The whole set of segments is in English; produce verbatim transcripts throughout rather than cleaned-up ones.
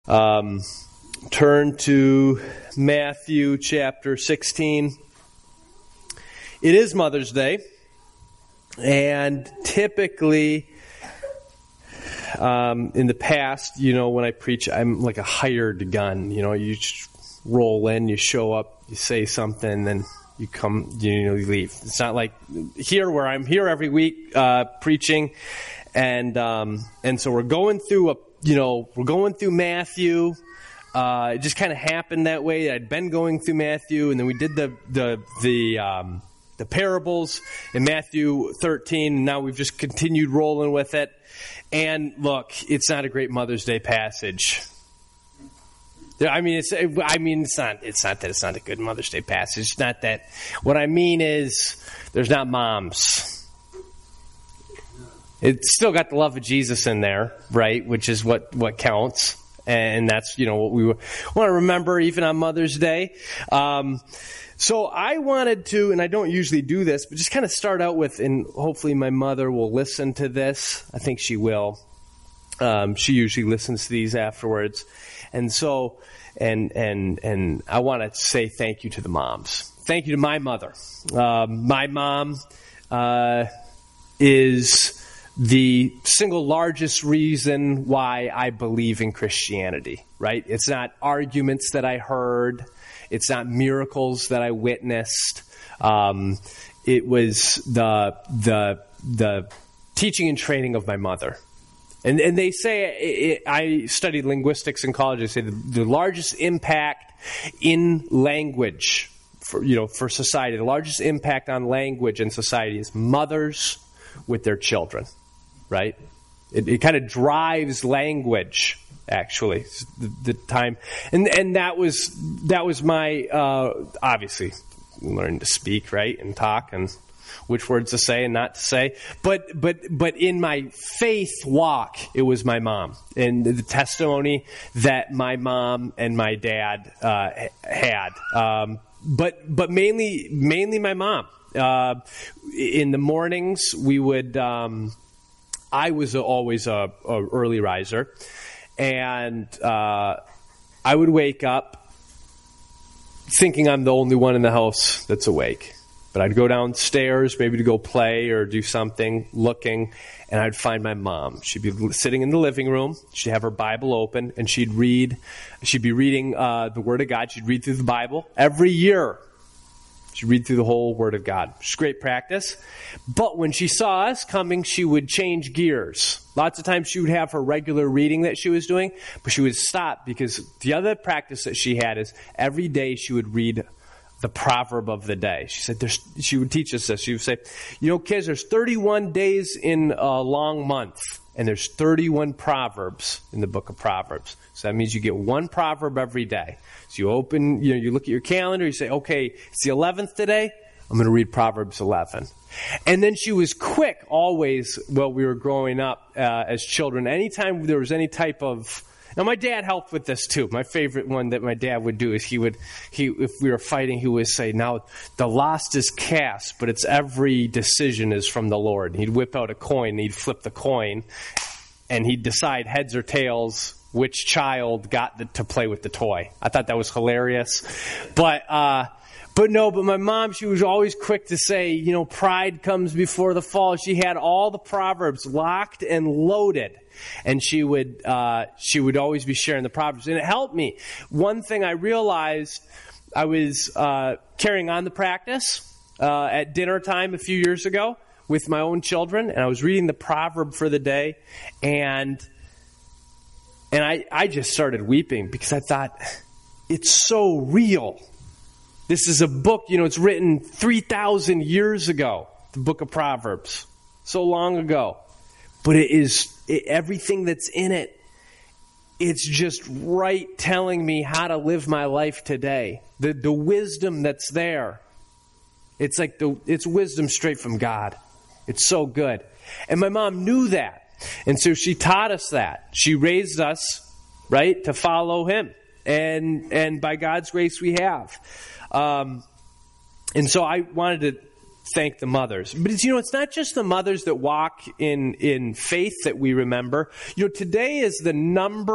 Um, turn to Matthew chapter sixteen. It is Mother's Day, and typically, um, in the past, you know, when I preach, I'm like a hired gun. You know, you just roll in, you show up, you say something, then you come, you know, you leave. It's not like here where I'm here every week uh, preaching, and um, and so we're going through a, you know, we're going through Matthew. Uh, it just kind of happened that way. I'd been going through Matthew, and then we did the the the um, the parables in Matthew thirteen. And now we've just continued rolling with it. And look, it's not a great Mother's Day passage. I mean, it's. I mean, it's not. It's not that it's not a good Mother's Day passage. It's not that. What I mean is, there's not moms. It's still got the love of Jesus in there, right? Which is what, what counts. And that's, you know, what we want to remember even on Mother's Day. Um, so I wanted to, and I don't usually do this, but just kind of start out with, and hopefully my mother will listen to this. I think she will. Um, she usually listens to these afterwards. And so, and, and, and I want to say thank you to the moms. Thank you to my mother. Um, my mom, uh, is the single largest reason why I believe in Christianity, right? It's not arguments that I heard. It's not miracles that I witnessed. Um, it was the, the, the teaching and training of my mother. And, and they say, it, I studied linguistics in college, they say the, the largest impact in language, for, you know, for society, the largest impact on language and society is mothers with their children. Right? It, it kind of drives language, actually, the, the time. And and that was that was my, uh, obviously, learning to speak, right, and talk, and which words to say and not to say. But but but in my faith walk, it was my mom. And the testimony that my mom and my dad uh, had. Um, but but mainly, mainly my mom. Uh, in the mornings, we would... Um, I was a, always a, a early riser, and uh, I would wake up thinking I'm the only one in the house that's awake. But I'd go downstairs, maybe to go play or do something, looking, and I'd find my mom. She'd be sitting in the living room. She'd have her Bible open, and she'd read. She'd be reading uh, the Word of God. She'd read through the Bible every year. She'd read through the whole Word of God. It's great practice. But when she saw us coming, she would change gears. Lots of times she would have her regular reading that she was doing, but she would stop because the other practice that she had is every day she would read the proverb of the day. She said, there's, she would teach us this. She would say, you know, kids, there's thirty-one days in a long month, and there's thirty-one proverbs in the book of Proverbs. So that means you get one proverb every day. So you open, you know, you look at your calendar, you say, okay, it's the eleventh today. I'm going to read Proverbs eleven. And then she was quick always while we were growing up uh, as children. Anytime there was any type of... Now, my dad helped with this, too. My favorite one that my dad would do is he would, he if we were fighting, he would say, now, the lost is cast, but it's every decision is from the Lord. And he'd whip out a coin, and he'd flip the coin, and he'd decide heads or tails which child got the, to play with the toy. I thought that was hilarious. But, uh, but no, but my mom, she was always quick to say, you know, pride comes before the fall. She had all the Proverbs locked and loaded. And she would uh, she would always be sharing the Proverbs. And it helped me. One thing I realized, I was uh, carrying on the practice uh, at dinner time a few years ago with my own children. And I was reading the proverb for the day. And and I, I just started weeping because I thought, it's so real. This is a book, you know, it's written three thousand years ago, the book of Proverbs. So long ago. But it is... It, everything that's in it, it's just right telling me how to live my life today. The the wisdom that's there, it's like the it's wisdom straight from God. It's so good. And my mom knew that. And so she taught us that. She raised us, right, to follow him. And and by God's grace we have. Um, and so I wanted to thank the mothers. But it's, you know, it's not just the mothers that walk in, in faith that we remember. You know, today is the number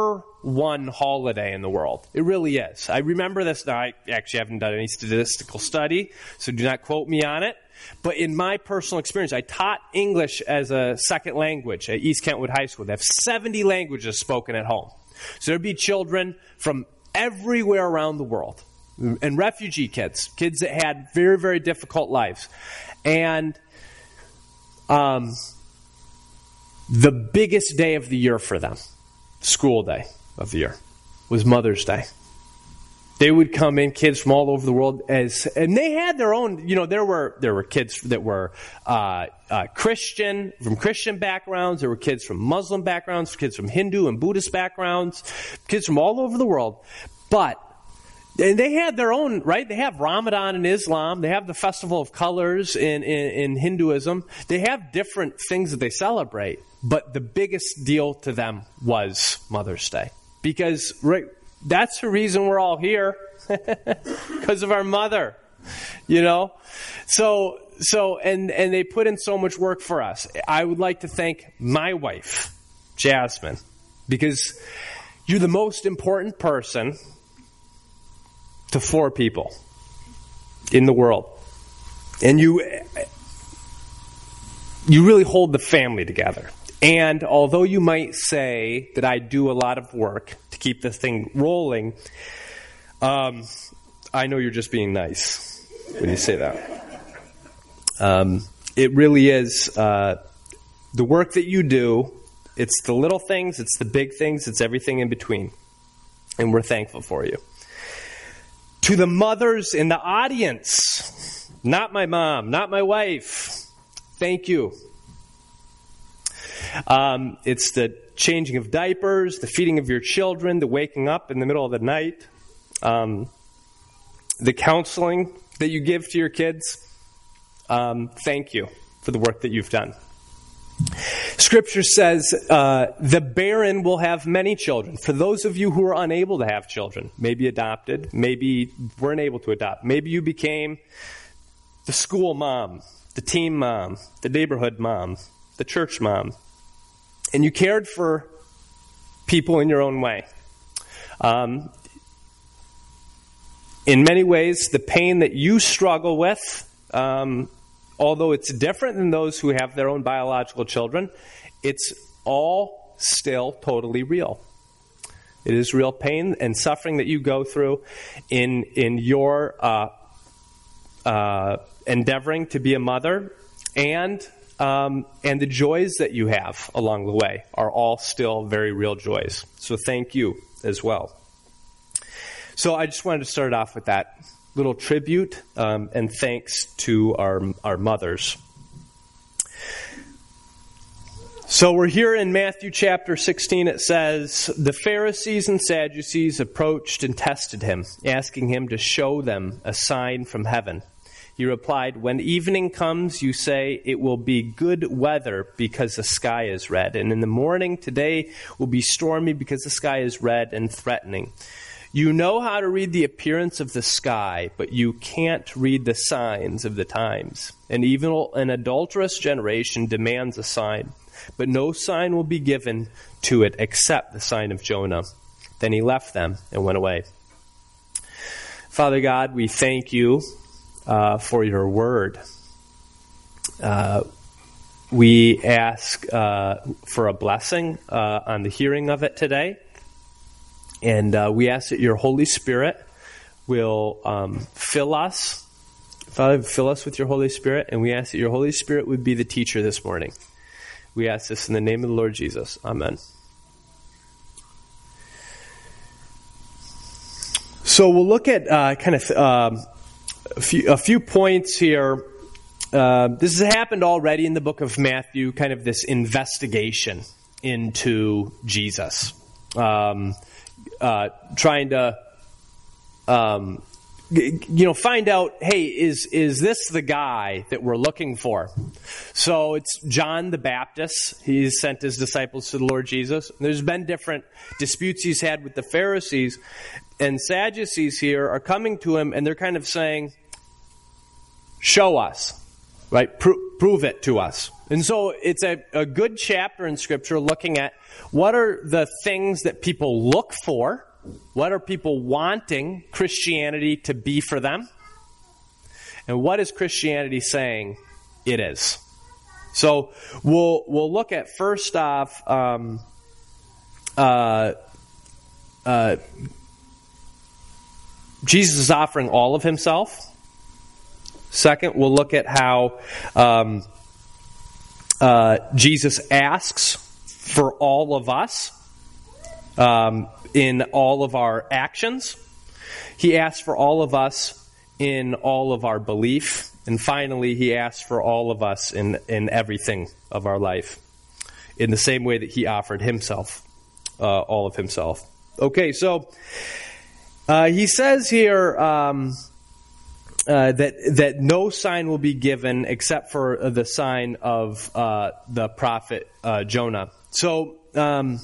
one holiday in the world. It really is. I remember this. Now, I actually haven't done any statistical study, so do not quote me on it. But in my personal experience, I taught English as a second language at East Kentwood High School. They have seventy languages spoken at home. So there'd be children from everywhere around the world. And refugee kids, kids that had very, very difficult lives. And um, the biggest day of the year for them, school day of the year, was Mother's Day. They would come in, kids from all over the world, as and they had their own. You know, there were there were kids that were uh, uh, Christian, from Christian backgrounds. There were kids from Muslim backgrounds, kids from Hindu and Buddhist backgrounds, kids from all over the world. But and they had their own, right? They have Ramadan in Islam. They have the Festival of Colors in, in, in Hinduism. They have different things that they celebrate. But the biggest deal to them was Mother's Day. Because, right, that's the reason we're all here. Because of our mother, you know? So, so and, and they put in so much work for us. I would like to thank my wife, Jasmine, because you're the most important person to four people in the world. And you you really hold the family together. And although you might say that I do a lot of work to keep this thing rolling, um, I know you're just being nice when you say that. Um, it really is uh, the work that you do. It's the little things, it's the big things, it's everything in between. And we're thankful for you. To the mothers in the audience, not my mom, not my wife, thank you. Um, it's the changing of diapers, the feeding of your children, the waking up in the middle of the night, um, the counseling that you give to your kids. Um, thank you for the work that you've done. Scripture says uh, the barren will have many children. For those of you who are unable to have children, maybe adopted, maybe weren't able to adopt, maybe you became the school mom, the team mom, the neighborhood mom, the church mom, and you cared for people in your own way. Um, in many ways, the pain that you struggle with, um, although it's different than those who have their own biological children, it's all still totally real. It is real pain and suffering that you go through in in your uh, uh, endeavoring to be a mother, and um, and the joys that you have along the way are all still very real joys. So thank you as well. So I just wanted to start off with that little tribute um, and thanks to our our mothers. So we're here in Matthew chapter sixteen. It says, the Pharisees and Sadducees approached and tested him, asking him to show them a sign from heaven. He replied, when evening comes, you say, it will be good weather because the sky is red. And in the morning, today will be stormy because the sky is red and threatening. You know how to read the appearance of the sky, but you can't read the signs of the times. An evil and adulterous generation demands a sign, but no sign will be given to it except the sign of Jonah. Then he left them and went away. Father God, we thank you uh, for your word. Uh, we ask uh, for a blessing uh, on the hearing of it today. And uh, we ask that your Holy Spirit will um, fill us. Father, fill us with your Holy Spirit. And we ask that your Holy Spirit would be the teacher this morning. We ask this in the name of the Lord Jesus. Amen. So we'll look at uh, kind of um, a, few, a few points here. Uh, this has happened already in the book of Matthew, kind of this investigation into Jesus. Um Uh, trying to, um, you know, find out, hey, is is this the guy that we're looking for? So it's John the Baptist. He's sent his disciples to the Lord Jesus. There's been different disputes he's had with the Pharisees, and Sadducees here are coming to him, and they're kind of saying, show us, right? Pro- prove it to us. And so it's a, a good chapter in Scripture looking at what are the things that people look for, what are people wanting Christianity to be for them, and what is Christianity saying it is. So we'll we'll look at first off um, uh, uh, Jesus is offering all of himself. Second, we'll look at how um, uh, Jesus asks for all of us um, in all of our actions. He asks for all of us in all of our belief. And finally, he asks for all of us in, in everything of our life, in the same way that he offered himself, uh, all of himself. Okay, so uh, he says here um, uh, that that no sign will be given except for the sign of uh, the prophet uh, Jonah. So um,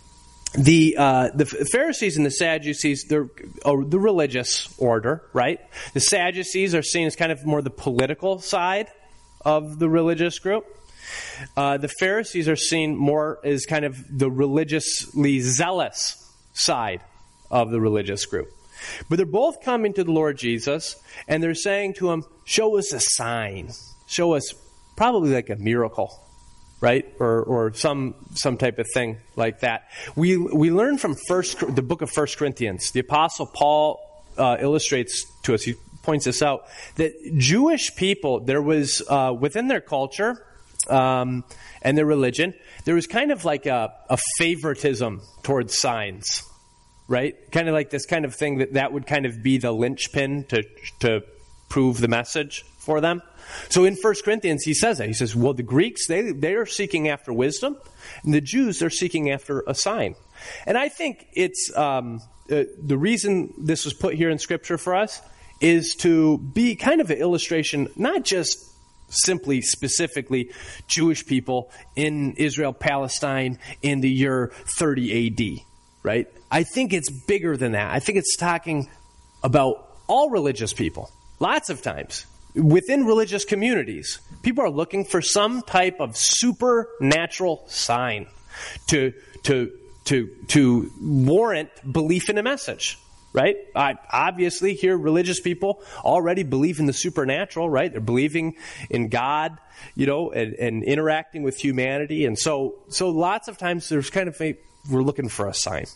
the uh, the Pharisees and the Sadducees, they're uh, the religious order, right? The Sadducees are seen as kind of more the political side of the religious group. Uh, the Pharisees are seen more as kind of the religiously zealous side of the religious group. But they're both coming to the Lord Jesus, and they're saying to him, show us a sign. Show us probably like a miracle, right? Or or some some type of thing like that. We we learn from first the book of First Corinthians. The Apostle Paul uh, illustrates to us, he points this out, that Jewish people, there was, uh, within their culture um, and their religion, there was kind of like a, a favoritism towards signs. Right? Kind of like this kind of thing that that would kind of be the linchpin to to prove the message for them. So in First Corinthians, he says that. He says, well, the Greeks, they they are seeking after wisdom, and the Jews are seeking after a sign. And I think it's um, uh, the reason this was put here in Scripture for us is to be kind of an illustration, not just simply specifically Jewish people in Israel, Palestine in the year thirty A D, right? I think it's bigger than that. I think it's talking about all religious people. Lots of times, within religious communities, people are looking for some type of supernatural sign to to to to warrant belief in a message, right? I, obviously, here religious people already believe in the supernatural, right? They're believing in God, you know, and, and interacting with humanity, and so so lots of times there's kind of a, we're looking for a sign.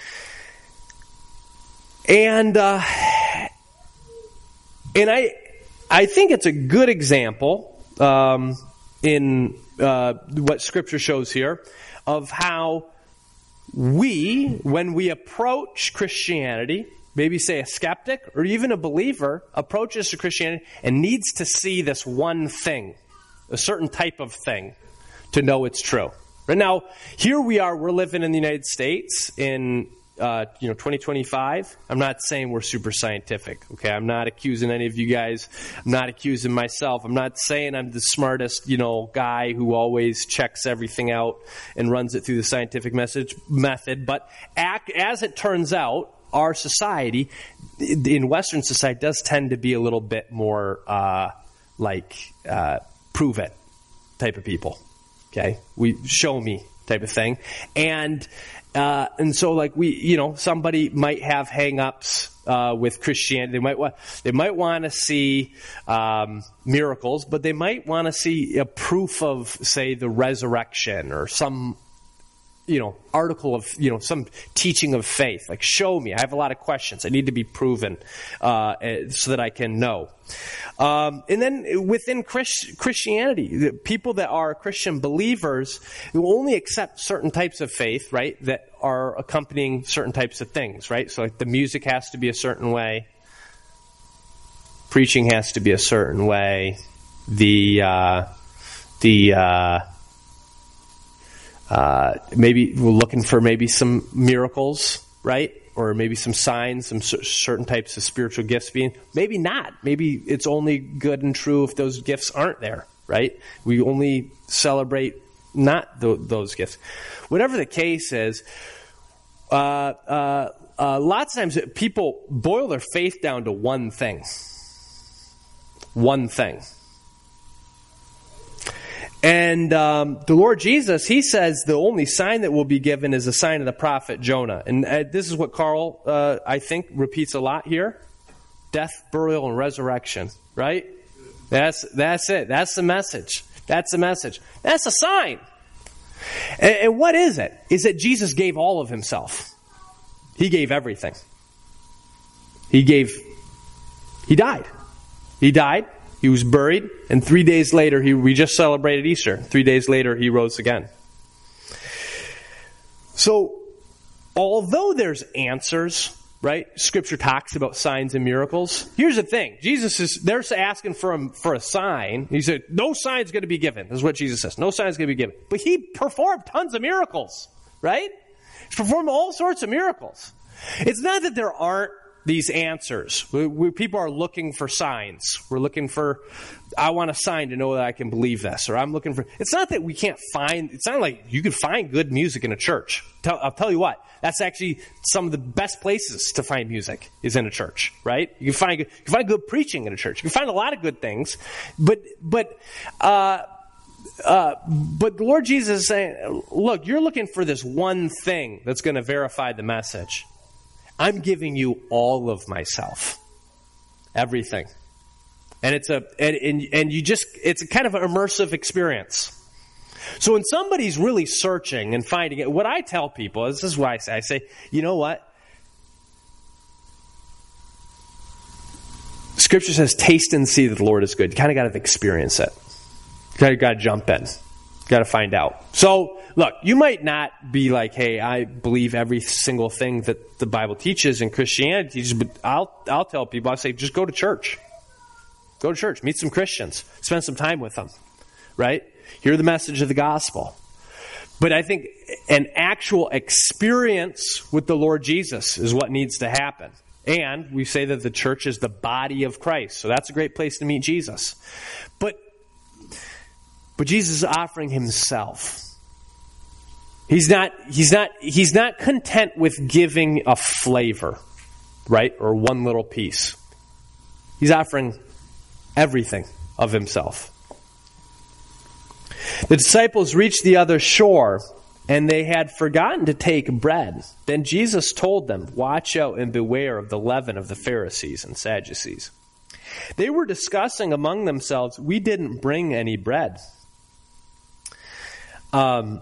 And uh, and I I think it's a good example um, in uh, what Scripture shows here of how we, when we approach Christianity, maybe say a skeptic or even a believer approaches to Christianity and needs to see this one thing, a certain type of thing, to know it's true. Right now, here we are, we're living in the United States in Uh, you know, twenty twenty-five. I'm not saying we're super scientific, okay? I'm not accusing any of you guys. I'm not accusing myself. I'm not saying I'm the smartest, you know, guy who always checks everything out and runs it through the scientific message method. But act, as it turns out, our society, in Western society, does tend to be a little bit more uh, like uh, prove it type of people, okay? We show me type of thing. And Uh, and so, like we, you know, somebody might have hang-ups uh, with Christianity. They might want, they might want to see um, miracles, but they might want to see a proof of, say, the resurrection or some, you know, article of, you know, some teaching of faith. Like, show me. I have a lot of questions. I need to be proven uh, so that I can know. Um, and then within Christ- Christianity, the people that are Christian believers will only accept certain types of faith, right, that are accompanying certain types of things, right? So like the music has to be a certain way. Preaching has to be a certain way. The, uh, the, uh, uh, maybe we're looking for maybe some miracles, right? Or maybe some signs, some certain types of spiritual gifts being, maybe not. Maybe it's only good and true if those gifts aren't there, right? We only celebrate not th- those gifts. Whatever the case is, uh, uh, uh, lots of times people boil their faith down to one thing. One thing. And um, the Lord Jesus, he says the only sign that will be given is the sign of the prophet Jonah. And uh, this is what Carl, uh, I think, repeats a lot here. Death, burial, and resurrection, right? That's that's it. That's the message. That's the message. That's a sign. And, and what is it? Is that Jesus gave all of himself. He gave everything. He gave, he died. He died. He was buried, and three days later, he, we just celebrated Easter. Three days later, he rose again. So, although there's answers, right? Scripture talks about signs and miracles. Here's the thing. Jesus is, they're asking for a, for a sign. He said, no sign's going to be given. This is what Jesus says. No sign's going to be given. But he performed tons of miracles, right? He performed all sorts of miracles. It's not that there aren't these answers. We, we, people are looking for signs. We're looking for, I want a sign to know that I can believe this. Or I'm looking for, it's not that we can't find, it's not like you can find good music in a church. Tell, I'll tell you what, that's actually some of the best places to find music is in a church, right? You can find, you can find good preaching in a church. You can find a lot of good things. But, but, uh, Uh, but the Lord Jesus is saying, look, you're looking for this one thing that's going to verify the message. I'm giving you all of myself. Everything. And it's a, and, and, and you just, it's a kind of an immersive experience. So when somebody's really searching and finding it, what I tell people, this is why I say, I say, you know what? Scripture says, taste and see that the Lord is good. You kind of got to experience it. You got to jump in. Got to find out. So, look, you might not be like, hey, I believe every single thing that the Bible teaches and Christianity teaches, but I'll I'll tell people, I'll say, just go to church. Go to church. Meet some Christians. Spend some time with them. Right? Hear the message of the gospel. But I think an actual experience with the Lord Jesus is what needs to happen. And we say that the church is the body of Christ. So that's a great place to meet Jesus. But But Jesus is offering himself. He's not, he's not, he's not content with giving a flavor, right? Or one little piece. He's offering everything of himself. The disciples reached the other shore, and they had forgotten to take bread. Then Jesus told them, watch out and beware of the leaven of the Pharisees and Sadducees. They were discussing among themselves, we didn't bring any bread. Um,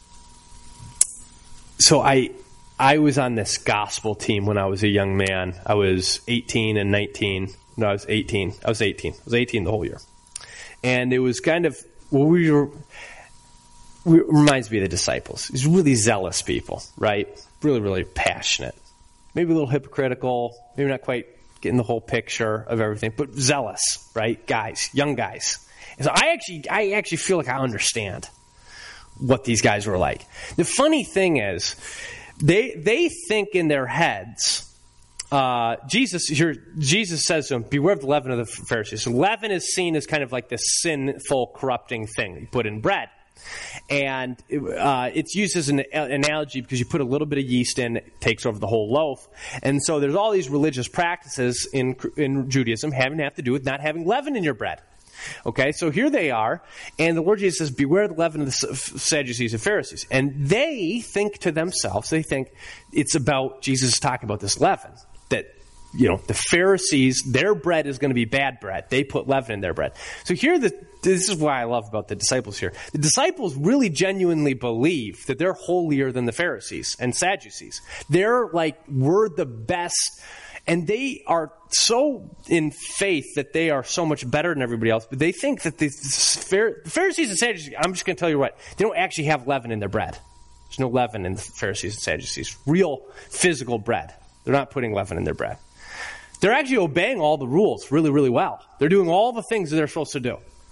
so I, I was on this gospel team when I was a young man. I was eighteen and nineteen. No, I was eighteen. I was eighteen. I was eighteen the whole year. And it was kind of, well, we were, we, it reminds me of the disciples. These really zealous people, right? Really, really passionate. Maybe a little hypocritical. Maybe not quite getting the whole picture of everything, but zealous, right? Guys, young guys. And so I actually, I actually feel like I understand what these guys were like. The funny thing is, they they think in their heads, uh, Jesus here, Jesus says to them, beware of the leaven of the Pharisees. So leaven is seen as kind of like this sinful, corrupting thing that you put in bread. And uh, it's used as an analogy because you put a little bit of yeast in, it takes over the whole loaf. And so there's all these religious practices in in Judaism having to have to do with not having leaven in your bread. Okay, so here they are, and the Lord Jesus says, beware the leaven of the Sadducees and Pharisees. And they think to themselves, they think it's about, Jesus talking about this leaven, that, you know, the Pharisees, their bread is going to be bad bread. They put leaven in their bread. So here, the, this is what I love about the disciples here. The disciples really genuinely believe that they're holier than the Pharisees and Sadducees. They're like, we're the best. And they are so in faith that they are so much better than everybody else. But they think that the Pharisees and Sadducees, I'm just going to tell you what, they don't actually have leaven in their bread. There's no leaven in the Pharisees and Sadducees. Real physical bread. They're not putting leaven in their bread. They're actually obeying all the rules really, really well. They're doing all the things that they're supposed to do.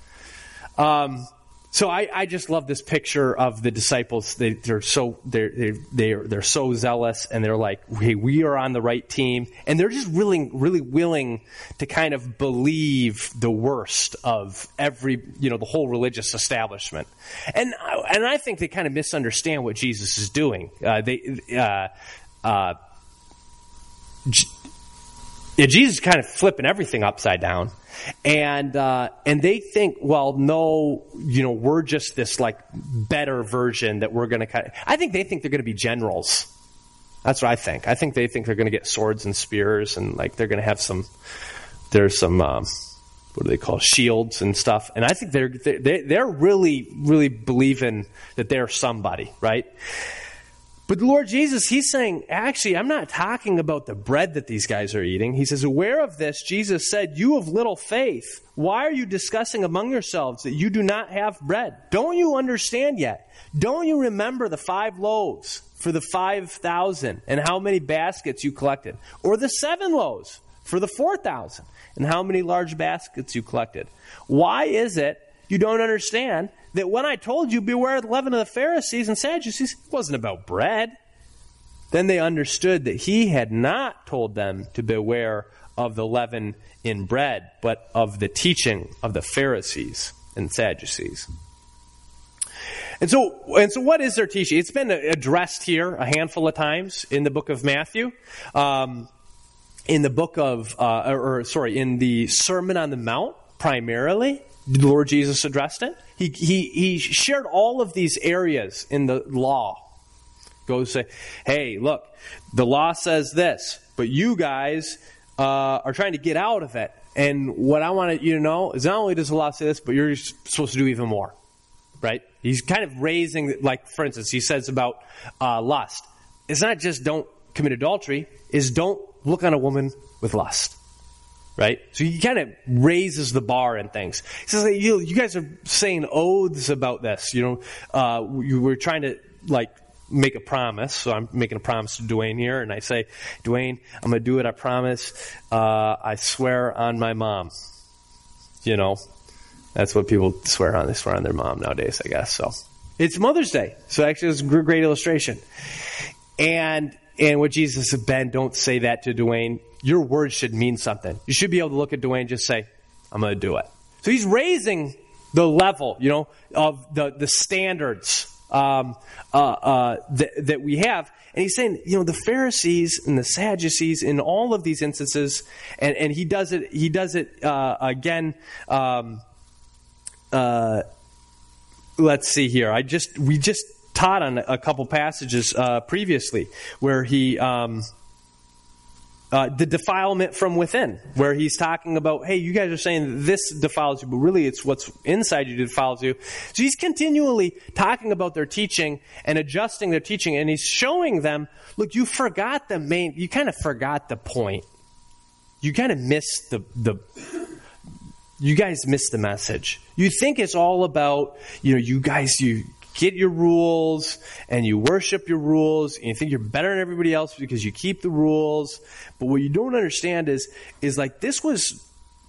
Um, so I, I just love this picture of the disciples. They, they're so they're they're they're they're so zealous, and they're like, "Hey, we are on the right team," and they're just really, really willing to kind of believe the worst of every, you know, the whole religious establishment. And and I think they kind of misunderstand what Jesus is doing. Uh, they. Uh, uh, Yeah, Jesus is kind of flipping everything upside down. And uh, and they think, well, no, you know, we're just this like better version that we're going to kind of. I think they think they're going to be generals. That's what I think. I think they think they're going to get swords and spears, and like they're going to have some. There's some. Um, what do they call shields and stuff? And I think they're they're they're really really believing that they're somebody, right? But the Lord Jesus, he's saying, actually, I'm not talking about the bread that these guys are eating. He says, aware of this, Jesus said, you of little faith, why are you discussing among yourselves that you do not have bread? Don't you understand yet? Don't you remember the five loaves for the five thousand and how many baskets you collected? Or the seven loaves for the four thousand and how many large baskets you collected? Why is it you don't understand that when I told you, beware of the leaven of the Pharisees and Sadducees, it wasn't about bread? Then they understood that he had not told them to beware of the leaven in bread, but of the teaching of the Pharisees and Sadducees. And so, and so what is their teaching? It's been addressed here a handful of times in the book of Matthew. Um, in the book of, uh, or, or sorry, in the Sermon on the Mount, primarily, the Lord Jesus addressed it. He, he, he shared all of these areas in the law. Goes say, hey, look, the law says this, but you guys uh, are trying to get out of it. And what I want you to know is not only does the law say this, but you're supposed to do even more. Right? He's kind of raising, like, for instance, he says about uh, lust. It's not just don't commit adultery, is don't look on a woman with lust. Right? So he kind of raises the bar and things. He says, you, you guys are saying oaths about this. You know, uh, you were trying to, like, make a promise. So I'm making a promise to Dwayne here. And I say, Dwayne, I'm going to do it. I promise. Uh, I swear on my mom. You know, that's what people swear on. They swear on their mom nowadays, I guess. So it's Mother's Day. So actually, it's a great illustration. And, and what Jesus said, Ben, don't say that to Dwayne. Your words should mean something. You should be able to look at Dwayne and just say, I'm going to do it. So he's raising the level, you know, of the, the standards um, uh, uh, that, that we have. And he's saying, you know, the Pharisees and the Sadducees in all of these instances, and, and he does it, he does it uh, again. Um, uh, let's see here. I just, we just taught on a couple passages uh, previously where he, um, Uh, the defilement from within, where he's talking about, hey, you guys are saying this defiles you, but really it's what's inside you that defiles you. So he's continually talking about their teaching and adjusting their teaching, and he's showing them, look, you forgot the main, you kind of forgot the point. You kind of missed the, the, you guys missed the message. You think it's all about, you know, you guys, you get your rules and you worship your rules and you think you're better than everybody else because you keep the rules. But what you don't understand is, is like this was,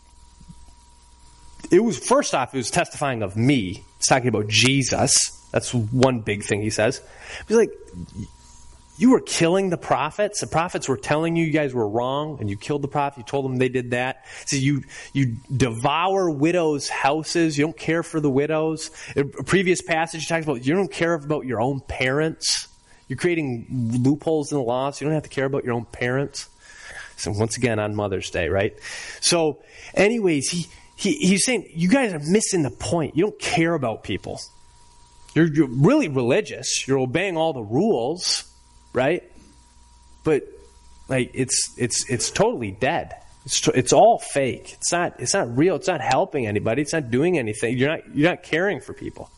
it was, first off, it was testifying of me. It's talking about Jesus. That's one big thing he says. He's like, you were killing the prophets. The prophets were telling you you guys were wrong, and you killed the prophet. You told them they did that. So you you devour widows' houses. You don't care for the widows. A previous passage talks about you don't care about your own parents. You're creating loopholes in the law, so you don't have to care about your own parents. So once again, on Mother's Day, right? So anyways, he, he he's saying, you guys are missing the point. You don't care about people. You're, you're really religious. You're obeying all the rules. Right, but like it's it's it's totally dead. It's it's all fake. It's not it's not real. It's not helping anybody. It's not doing anything. You're not you're not caring for people.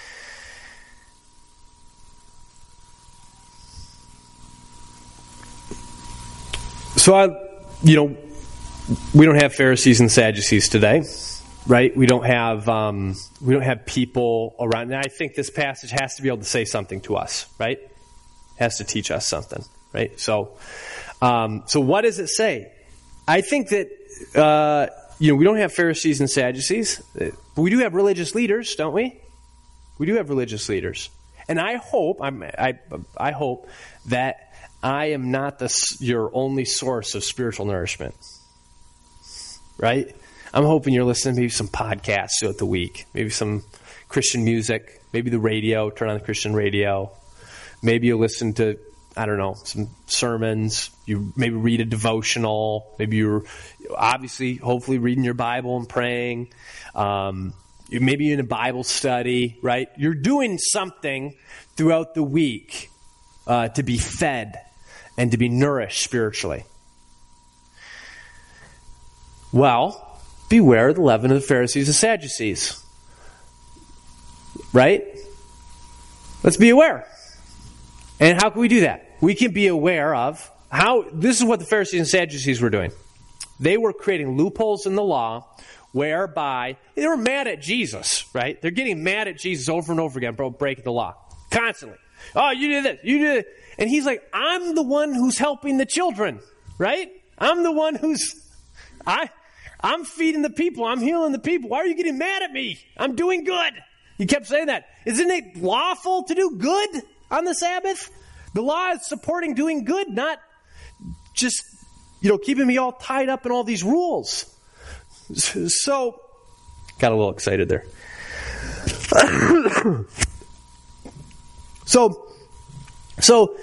So I, you know, we don't have Pharisees and Sadducees today, right? We don't have um, we don't have people around. And I think this passage has to be able to say something to us, right? Has to teach us something, right? So, um, so what does it say? I think that uh, you know we don't have Pharisees and Sadducees, but we do have religious leaders, don't we? We do have religious leaders, and I hope I'm, I I hope that I am not the your only source of spiritual nourishment, right? I'm hoping you're listening to maybe some podcasts throughout the week, maybe some Christian music, maybe the radio. Turn on the Christian radio. Maybe you listen to I don't know, some sermons. You maybe read a devotional. Maybe you're obviously, hopefully reading your Bible and praying. Um, you maybe in a Bible study, right? You're doing something throughout the week uh, to be fed and to be nourished spiritually. Well, beware of the leaven of the Pharisees and Sadducees. Right? Let's be aware. And how can we do that? We can be aware of how, this is what the Pharisees and Sadducees were doing. They were creating loopholes in the law whereby they were mad at Jesus, right? They're getting mad at Jesus over and over again, bro, breaking the law. Constantly. Oh, you did this, you did it. And he's like, I'm the one who's helping the children, right? I'm the one who's, I, I'm feeding the people. I'm healing the people. Why are you getting mad at me? I'm doing good. He kept saying that. Isn't it lawful to do good on the Sabbath? The law is supporting doing good, not just, you know, keeping me all tied up in all these rules. So, got a little excited there. so, so,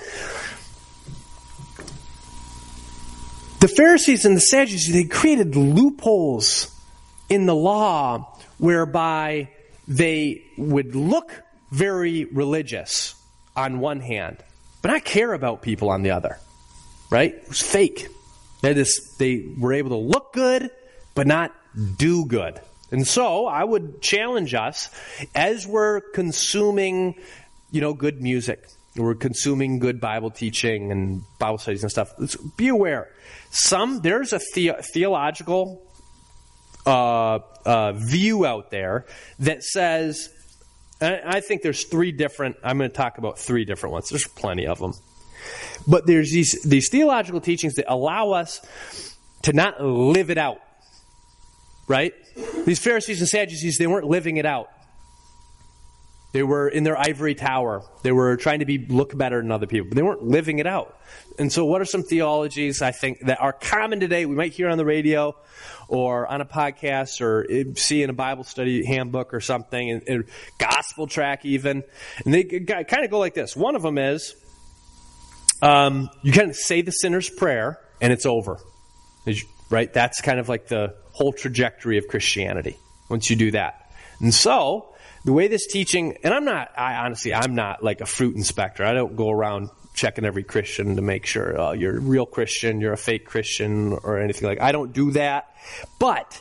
the Pharisees and the Sadducees, they created loopholes in the law whereby they would look very religious on one hand, but not care about people on the other. Right? It was fake. They just, they were able to look good, but not do good. And so I would challenge us as we're consuming, you know, good music, we're consuming good Bible teaching and Bible studies and stuff. Let's be aware. Some, there's a the, theological Uh, uh, view out there that says, and I think there's three different, I'm going to talk about three different ones. There's plenty of them. But there's these, these theological teachings that allow us to not live it out. Right? These Pharisees and Sadducees, they weren't living it out. They were in their ivory tower. They were trying to be look better than other people, but they weren't living it out. And so what are some theologies, I think, that are common today? We might hear on the radio or on a podcast or see in a Bible study handbook or something, and, and gospel track even. And they kind of go like this. One of them is, um, you kind of say the sinner's prayer and it's over. Right? That's kind of like the whole trajectory of Christianity once you do that. And so, the way this teaching, and I'm not, I honestly, I'm not like a fruit inspector. I don't go around checking every Christian to make sure oh, you're a real Christian, you're a fake Christian, or anything like that. I don't do that. But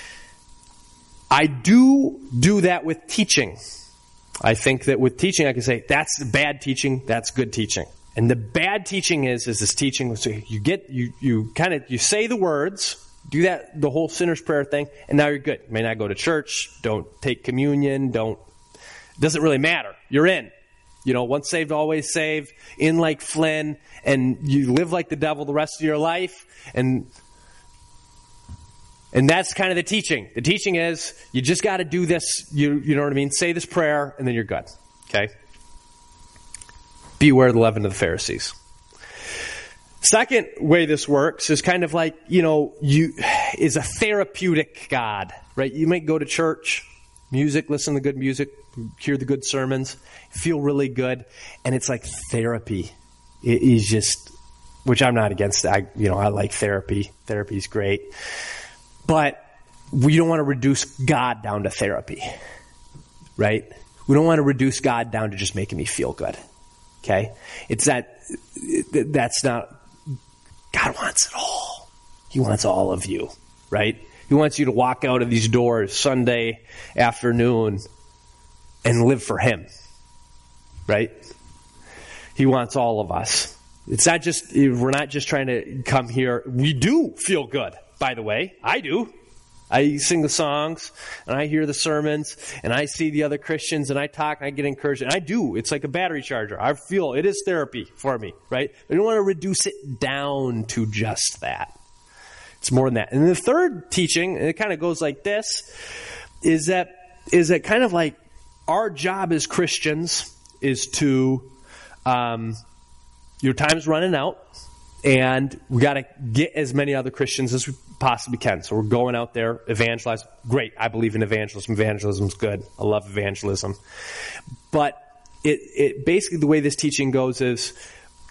I do do that with teaching. I think that with teaching, I can say, that's bad teaching, that's good teaching. And the bad teaching is, is this teaching, so you get, you, you kind of, you say the words, do that, the whole sinner's prayer thing, and now you're good. You may not go to church, don't take communion, don't, it doesn't really matter. You're in. You know, once saved, always saved, in like Flynn, and you live like the devil the rest of your life, and and that's kind of the teaching. The teaching is, you just got to do this, you you know what I mean, say this prayer, and then you're good. Okay? Beware of the leaven of the Pharisees. Second way this works is kind of like, you know, you is a therapeutic God, right? You might go to church, music, listen to good music, hear the good sermons, feel really good, and it's like therapy. It is just, which I'm not against. I, you know, I like therapy. Therapy is great, but we don't want to reduce God down to therapy, right? We don't want to reduce God down to just making me feel good. Okay, it's that. That's not. God wants it all. He wants all of you, right? He wants you to walk out of these doors Sunday afternoon and live for Him, right? He wants all of us. It's not just, we're not just trying to come here. We do feel good, by the way. I do. I sing the songs, and I hear the sermons, and I see the other Christians, and I talk, and I get encouraged. And I do. It's like a battery charger. I feel it is therapy for me, right? I don't want to reduce it down to just that. It's more than that. And the third teaching, and it kind of goes like this, is that is that kind of like our job as Christians is to, um, your time's running out, and we got to get as many other Christians as we possibly can. So we're going out there, evangelize. Great. I believe in evangelism. Evangelism's good. I love evangelism. But it, it basically, the way this teaching goes is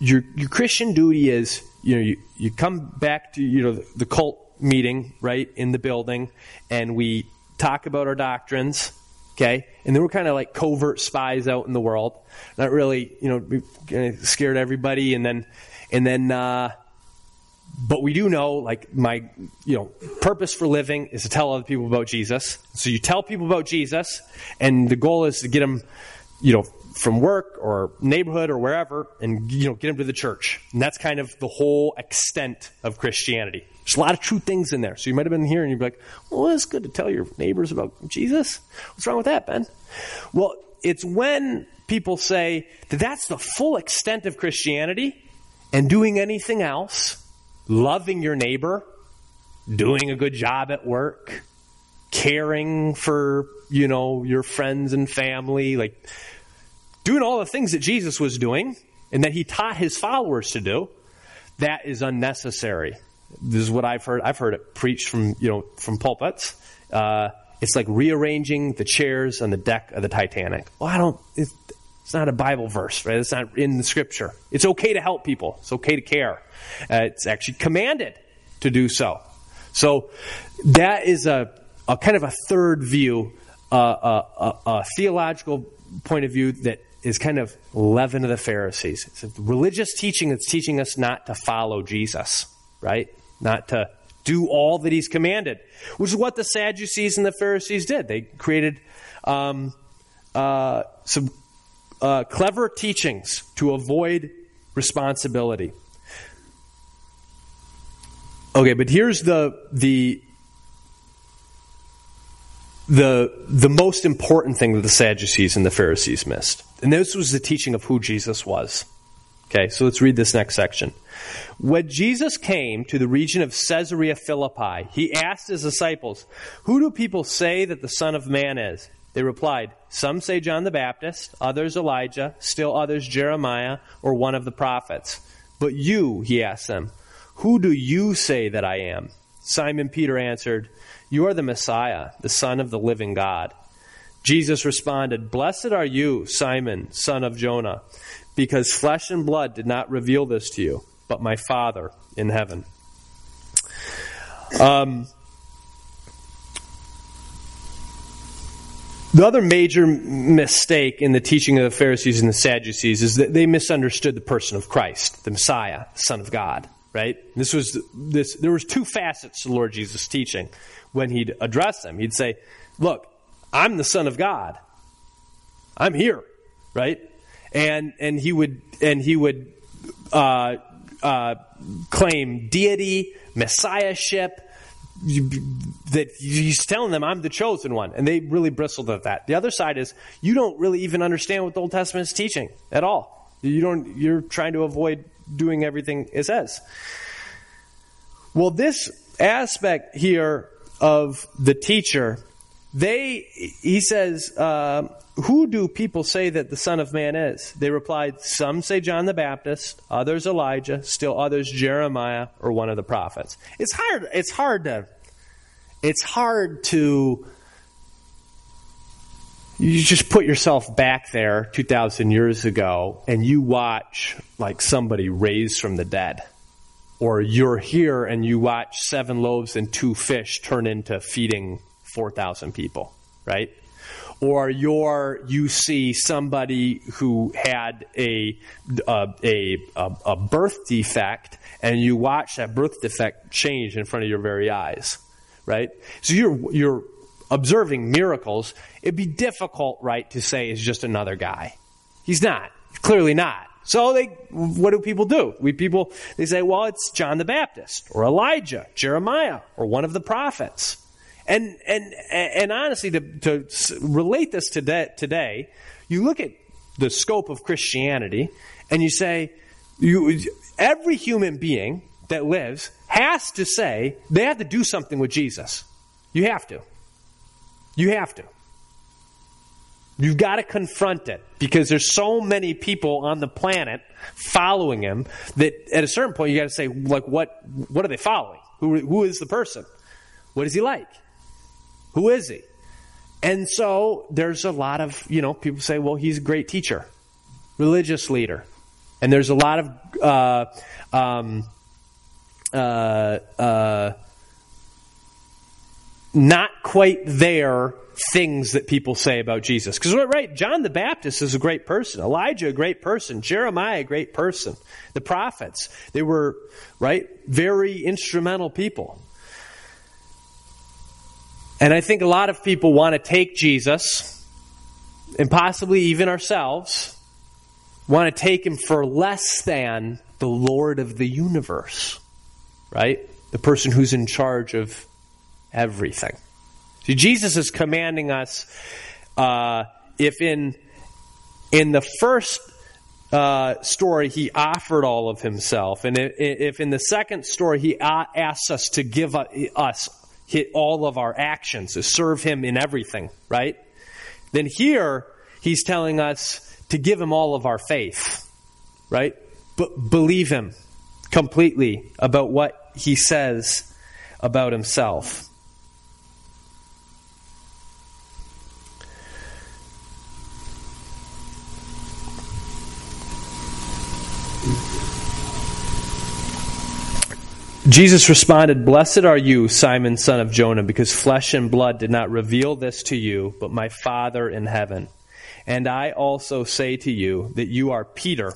your your Christian duty is, you know, you, you come back to, you know, the, the cult meeting, right, in the building, and we talk about our doctrines, okay? And then we're kind of like covert spies out in the world, not really, you know, we kind of scared everybody, and then, and then, uh, but we do know, like, my, you know, purpose for living is to tell other people about Jesus. So you tell people about Jesus, and the goal is to get them, you know, from work or neighborhood or wherever, and, you know, get them to the church. And that's kind of the whole extent of Christianity. There's a lot of true things in there. So you might have been here and you'd be like, well, it's good to tell your neighbors about Jesus. What's wrong with that, Ben? Well, it's when people say that that's the full extent of Christianity, and doing anything else, loving your neighbor, doing a good job at work, caring for, you know, your friends and family, like doing all the things that Jesus was doing and that he taught his followers to do, that is unnecessary. This is what I've heard. I've heard it preached from, you know, from pulpits. Uh, it's like rearranging the chairs on the deck of the Titanic. Well, I don't, it's, it's not a Bible verse, right? It's not in the scripture. It's okay to help people. It's okay to care. Uh, it's actually commanded to do so. So that is a, a kind of a third view, uh, a, a, a theological point of view that is kind of leaven of the Pharisees. It's a religious teaching that's teaching us not to follow Jesus, right? Not to do all that he's commanded, which is what the Sadducees and the Pharisees did. They created um, uh, some uh, clever teachings to avoid responsibility. Okay, but here's the the the the most important thing that the Sadducees and the Pharisees missed. And this was the teaching of who Jesus was. Okay, so let's read this next section. When Jesus came to the region of Caesarea Philippi, he asked his disciples, "Who do people say that the Son of Man is?" They replied, "Some say John the Baptist, others Elijah, still others Jeremiah, or one of the prophets. But you," he asked them, "who do you say that I am?" Simon Peter answered, "You are the Messiah, the Son of the living God." Jesus responded, "Blessed are you, Simon, son of Jonah, because flesh and blood did not reveal this to you, but my Father in heaven." Um, the other major mistake in the teaching of the Pharisees and the Sadducees is that they misunderstood the person of Christ, the Messiah, the Son of God. Right? This was this. There was two facets to the Lord Jesus' teaching. When he'd address them, he'd say, "Look, I'm the Son of God. I'm here." Right? And and he would and he would uh, uh, claim deity, messiahship. That he's telling them, "I'm the chosen one," and they really bristled at that. The other side is, you don't really even understand what the Old Testament is teaching at all. You don't. You're trying to avoid doing everything it says. Well, this aspect here of the teacher, they, he says, uh, "Who do people say that the Son of Man is?" They replied, "Some say John the Baptist, others Elijah, still others Jeremiah, or one of the prophets." It's hard. It's hard to. It's hard to. You just put yourself back there two thousand years ago and you watch like somebody raised from the dead. Or you're here and you watch seven loaves and two fish turn into feeding four thousand people, right? Or you're, you see somebody who had a, a, a, a birth defect and you watch that birth defect change in front of your very eyes, right? So you're, you're, observing miracles. It'd be difficult, right, to say it's just another guy. He's not. Clearly not. So they, what do people do? We people, they say, well, it's John the Baptist, or Elijah, Jeremiah, or one of the prophets. And and and honestly, to, to relate this to that today, you look at the scope of Christianity, and you say, you, every human being that lives has to say they have to do something with Jesus. You have to. You have to. You've got to confront it because there's so many people on the planet following him that at a certain point you got to say, like, what what are they following? Who who is the person? What is he like? Who is he? And so there's a lot of, you know, people say, well, he's a great teacher, religious leader, And there's a lot of uh, um, uh, uh, not quite there things that people say about Jesus. Because, right, John the Baptist is a great person. Elijah, a great person. Jeremiah, a great person. The prophets, they were, right, very instrumental people. And I think a lot of people want to take Jesus, and possibly even ourselves, want to take him for less than the Lord of the universe, right? The person who's in charge of everything. See, Jesus is commanding us, uh, if in in the first uh, story he offered all of himself, and if in the second story he asks us to give us all of our actions, to serve him in everything, right? Then here he's telling us to give him all of our faith, right? But believe him completely about what he says about himself. Jesus responded, "Blessed are you, Simon, son of Jonah, because flesh and blood did not reveal this to you, but my Father in heaven. And I also say to you that you are Peter.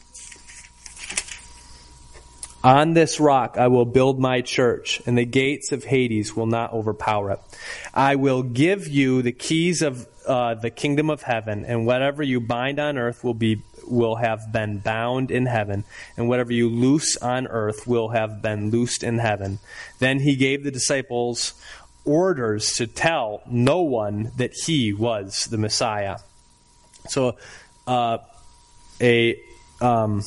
On this rock I will build my church, and the gates of Hades will not overpower it. I will give you the keys of uh, the kingdom of heaven, and whatever you bind on earth will be will have been bound in heaven, and whatever you loose on earth will have been loosed in heaven." Then he gave the disciples orders to tell no one that he was the Messiah. So, uh, a um,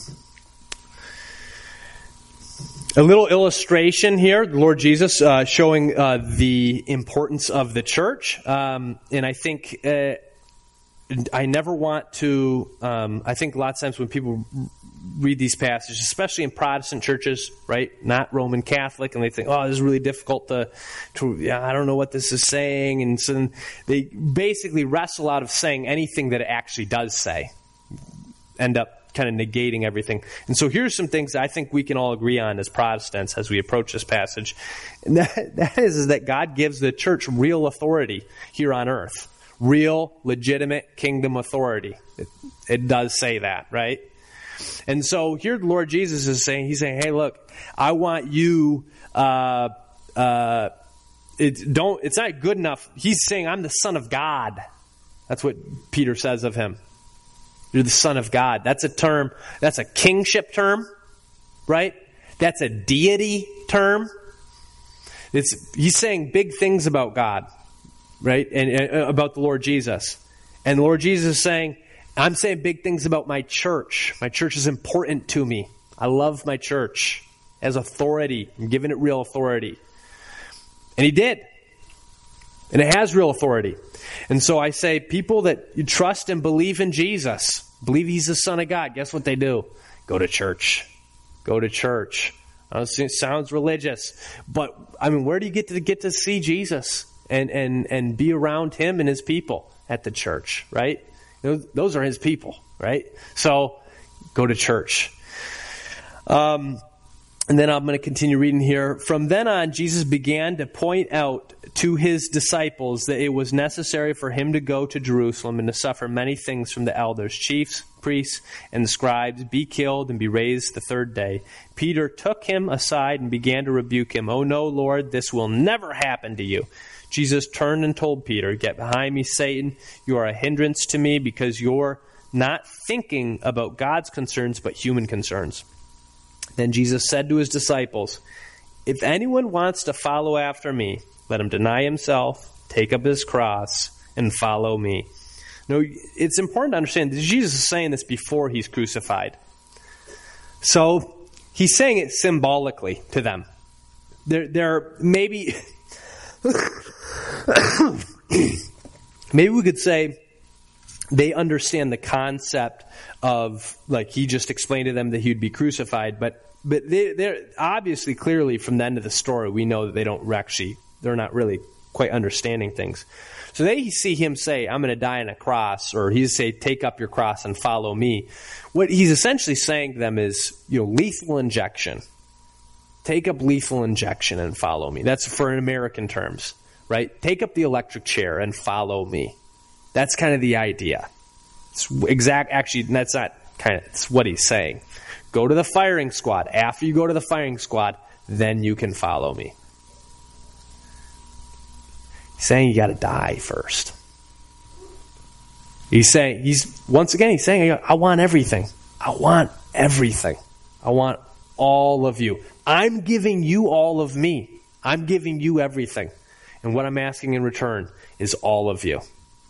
a little illustration here, the Lord Jesus uh, showing uh, the importance of the church, um, and I think. Uh, I never want to, um, I think a lot of times when people read these passages, especially in Protestant churches, right, not Roman Catholic, and they think, oh, this is really difficult to, to yeah, I don't know what this is saying, and so they basically wrestle out of saying anything that it actually does say, end up kind of negating everything. And so here's some things that I think we can all agree on as Protestants as we approach this passage, and that, that is, is that God gives the church real authority here on earth. Real, legitimate kingdom authority. It, it does say that, right? And so here the Lord Jesus is saying, he's saying, hey, look, I want you, uh, uh, it, don't, it's not good enough. He's saying, I'm the Son of God. That's what Peter says of him. You're the Son of God. That's a term, that's a kingship term, right? That's a deity term. It's, he's saying big things about God. Right? And, and about the Lord Jesus. And the Lord Jesus is saying, I'm saying big things about my church. My church is important to me. I love my church as authority. I'm giving it real authority. And he did. And it has real authority. And so I say, people that you trust and believe in Jesus, believe he's the Son of God, guess what they do? Go to church. Go to church. It sounds religious. But, I mean, where do you get to get to see Jesus? And, and and be around him and his people at the church, right? Those, those are his people, right? So go to church. Um, and then I'm going to continue reading here. From then on, Jesus began to point out to his disciples that it was necessary for him to go to Jerusalem and to suffer many things from the elders, chiefs, priests, and the scribes, be killed, and be raised the third day. Peter took him aside and began to rebuke him. "Oh no, Lord, this will never happen to you." Jesus turned and told Peter, "Get behind me, Satan. You are a hindrance to me because you're not thinking about God's concerns but human concerns." Then Jesus said to his disciples, "If anyone wants to follow after me, let him deny himself, take up his cross, and follow me." Now, it's important to understand that Jesus is saying this before he's crucified. So he's saying it symbolically to them. There, there maybe... Maybe we could say they understand the concept of, like he just explained to them that he'd be crucified, but but they, they're obviously clearly from the end of the story we know that they don't actually, they're not really quite understanding things. So they see him say, I'm going to die on a cross, or he's say, take up your cross and follow me. What he's essentially saying to them is, you know, lethal injection. Take up lethal injection and follow me. That's for in American terms, right? Take up the electric chair and follow me. That's kind of the idea. It's exact, actually, that's not kind of, it's what he's saying. Go to the firing squad. After you go to the firing squad, then you can follow me. He's saying you got to die first. He's saying, he's, once again, he's saying, I want everything. I want everything. I want all of you. I'm giving you all of me. I'm giving you everything. And what I'm asking in return is all of you.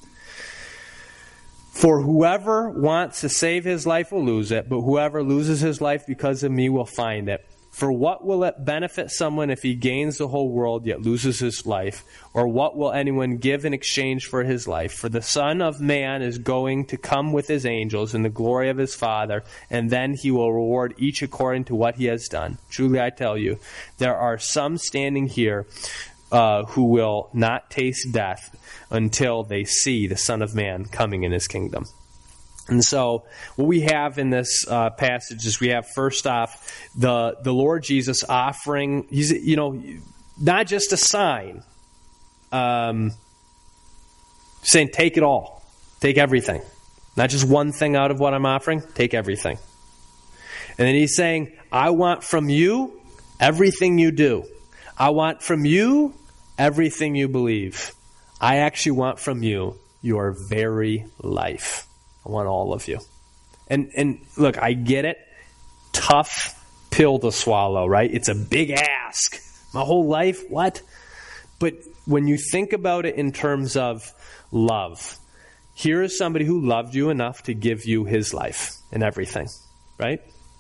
For whoever wants to save his life will lose it, but whoever loses his life because of me will find it. For what will it benefit someone if he gains the whole world yet loses his life? Or what will anyone give in exchange for his life? For the Son of Man is going to come with his angels in the glory of his Father, and then he will reward each according to what he has done. Truly I tell you, there are some standing here uh, who will not taste death until they see the Son of Man coming in his kingdom. And so what we have in this uh, passage is we have, first off, the the Lord Jesus offering, he's, you know, not just a sign, um, saying take it all, take everything. Not just one thing out of what I'm offering, take everything. And then he's saying, I want from you everything you do. I want from you everything you believe. I actually want from you your very life. I want all of you. And and look, I get it. Tough pill to swallow, right? It's a big ask. My whole life, what? But when you think about it in terms of love, here is somebody who loved you enough to give you his life and everything, right?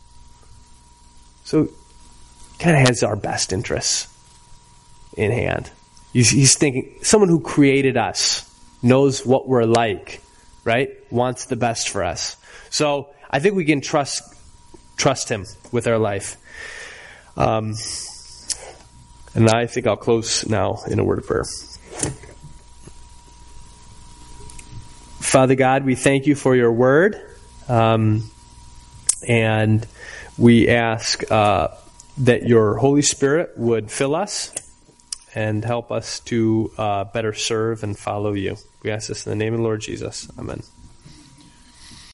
So kind of has our best interests in hand. He's, he's thinking, someone who created us, knows what we're like, right? Wants the best for us. So I think we can trust trust him with our life. Um, and I think I'll close now in a word of prayer. Father God, we thank you for your word. Um, and we ask uh, that your Holy Spirit would fill us and help us to uh, better serve and follow you. We ask this in the name of the Lord Jesus. Amen.